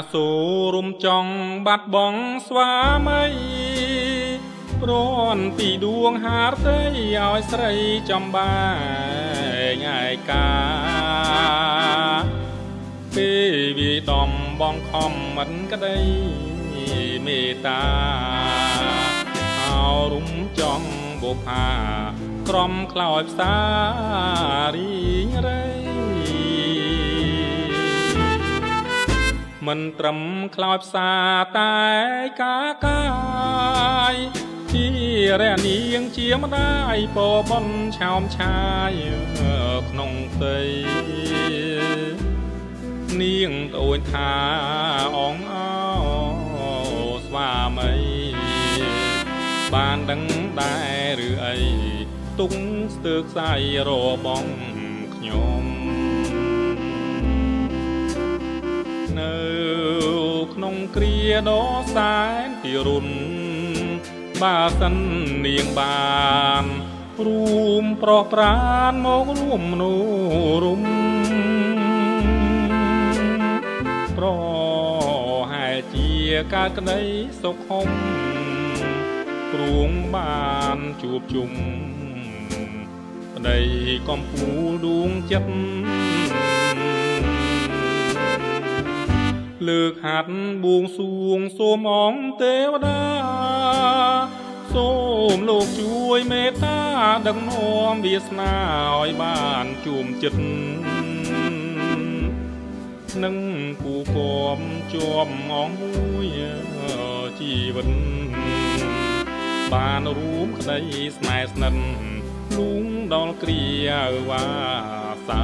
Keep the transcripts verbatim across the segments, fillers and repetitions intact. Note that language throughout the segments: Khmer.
សូរំចង់បាត់បង់ស្វាមីព្រោះពីដួងហារតីឲ្យស្រីចំបែងឯកាពេលវាដំបងខំមិនក្តីមេត្តាអោរំចង់បុផាក្រំខ្លោចផ្សារីងរៃមិនត្រឹមខ្លោចផ្សាតែកាកាយជារះនាងជាម្ដាយពបនឆោមឆាយក្នុងផ្ទៃនាងត្អូញថាអងអោស្វាមីបានដឹងដែរឬអីទុកស្ទើរខ្សែរបងខ្ញុំនៅក្នុងគ្រាដ៏សែនពិរុណបើសិននាងបានរួមប្រោះប្រានមករួមនោរំប្រហែលជាកើតក្តីសុខហុំព្រួងបានជួបជុំប្តីកំពូលដួងចិត្តលើកហាត់បួងសួងសូមអង្គទេវតាសូមលោកជួយមេត្តាដឹកនាំវាសនាឲ្យបានជួមចិត្តនឹងគូគំជាប់អង្គមួយជីវិតបានរួមក្តីស្នេហ៍ស្និទ្ធលួងដល់គ្រាវ៉ាសា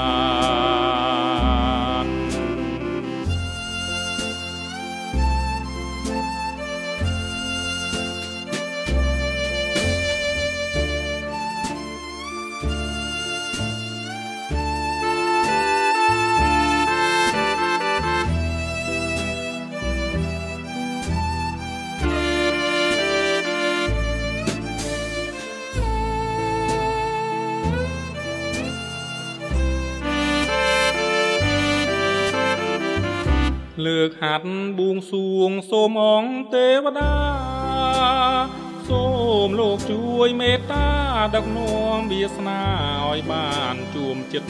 លើកហាត់បួងសួងសូមអង្គទេវតាសូមលោកជួយមេត្តាដឹកនាំវាសនាឲ្យបានជួមចិត្ត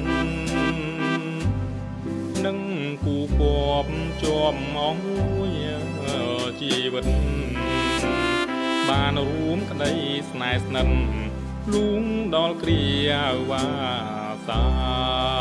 នឹងគូគប់ជាប់អង្គមួយជីវិតបានរួមក្តីស្នេហ៍ស្និទ្ធលួងដល់គ្រាវ៉ាសា